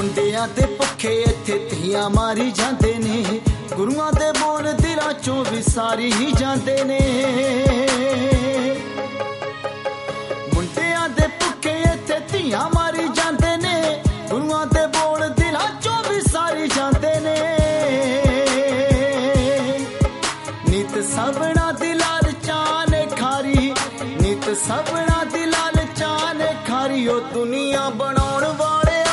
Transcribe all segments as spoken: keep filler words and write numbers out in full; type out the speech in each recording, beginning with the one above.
ਮੁੰਡਿਆਂ ਦੇ ਭੁੱਖੇ ਇੱਥੇ ਧੀਆਂ ਮਾਰੀ ਜਾਂਦੇ ਨੇ, ਗੁਰੂਆਂ ਦੇ ਬੋਲ ਦਿਲਾਂ ਚੋਂ ਵਿਸਾਰੀ ਹੀ ਜਾਂਦੇ ਨੇ। ਮੁੰਡਿਆਂ ਦੇ ਭੁੱਖੇ ਇੱਥੇ ਧੀਆਂ ਮਾਰੀ ਜਾਂਦੇ ਨੇ, ਗੁਰੂਆਂ ਦੇ ਬੋਲ ਦਿਲਾਂ ਚੋਂ ਵਿਸਾਰੀ ਜਾਂਦੇ ਨੇ। ਨੀਤ ਸਭਨਾ ਦੀ ਲਾਲਚਾਂ ਨੇ ਖਾਰੀ, ਨੀਤ ਸਭਨਾ ਦੀ ਲਾਲਚਾਂ ਨੇ ਖਾਰੀ। ਉਹ ਦੁਨੀਆ ਬਣਾਉਣ ਵਾਲਿਆ,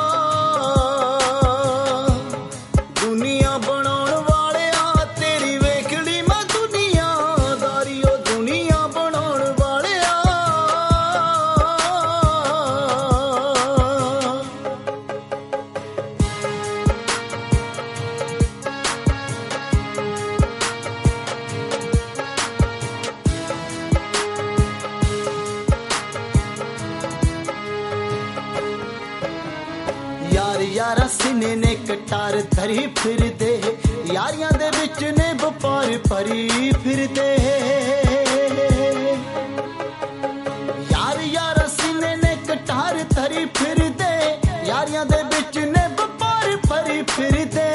ਦੁਨੀਆ ਬਣਾਉਣ ਵਾਲਿਆ, ਤੇਰੀ ਵੇਖੜੀ ਮੈਂ ਦੁਨੀਆਦਾਰੀ। ਉਹ ਦੁਨੀਆ ਬਣਾਉਣ ਵਾਲਿਆ। यार यारा सीने ने कटार धरी फिरदे, यारियां दे विच ने व्यापार भरी फिरदे। यार यारा सीने ने कटार धरी फिरदे, यारियां दे विच ने व्यापार भरी फिरदे।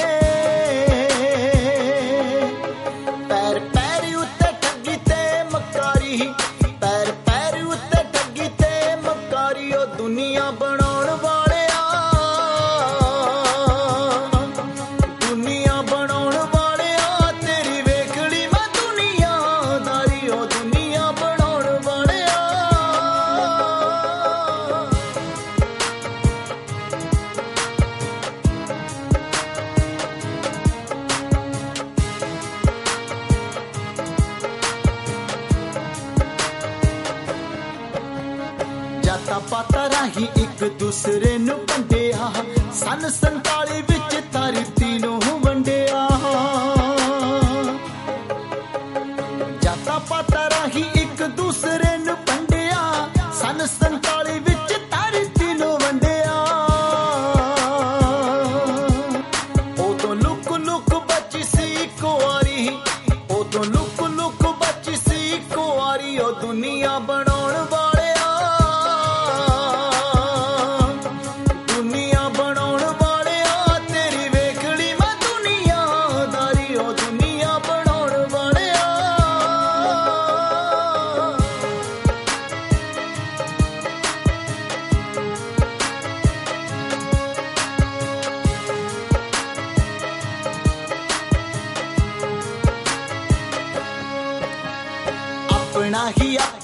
पैर पैर उत्ते ठगी ते मकारी, पैर पैर उत्ते ठगी ते मकारी। ओ दुनिया बनाउण वाले, जाता पाता राही एक दूसरे नू वंडिया, सन संताली विच धरती नू वंडिया। जाता पाता राही एक दूसरे नू वंडिया, सन संताली विच धरती नू वंडिया। उदों लुक लुक बची सी कुआरी, उदों लुक लुक बची सी कुआरी। ओ दुनिया बनाउण वाले, अपना ही